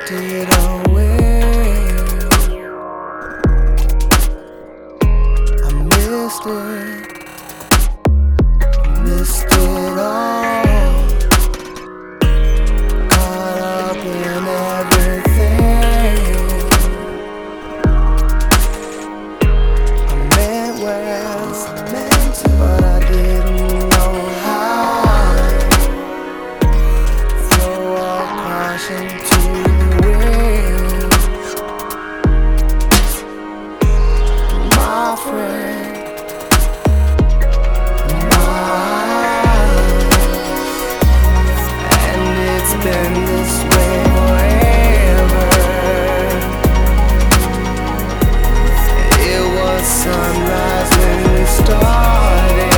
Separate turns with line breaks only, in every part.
drifted away. I missed it all. Caught up in everything. I meant well, but I didn't know how. Throw all caution to the wind, my friend. Been this way forever. It was sunrise when we started,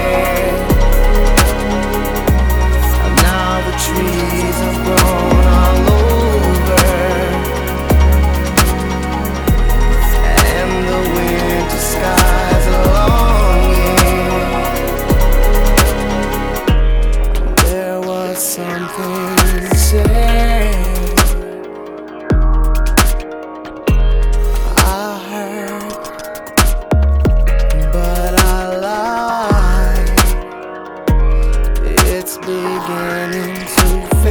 and now the trees have grown all over, and the winter skies are longing. There was something I heard, but I lied. It's beginning to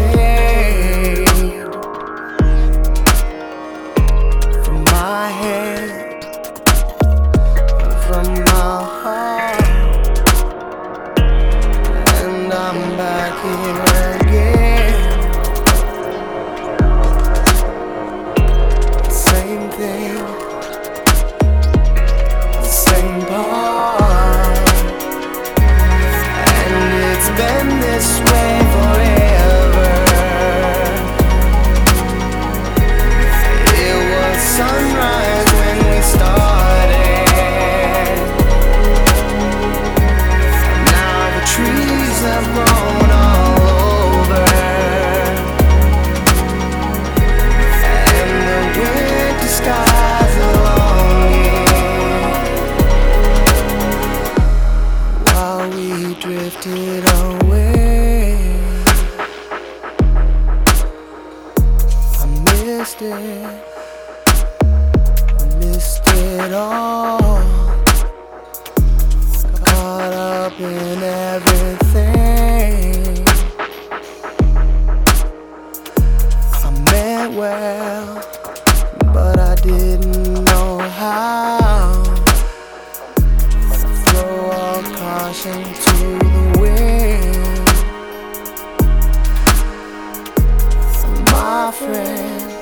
fade from my head, from my heart, and I'm back here again. The same part, and it's been this way forever. It was sunrise when we started, and now the trees have grown all over, and the winter skies are longing. While we drifted away, I missed it all. Caught up in everything. I meant well, but I didn't know how. Throw all caution to the wind, my friend.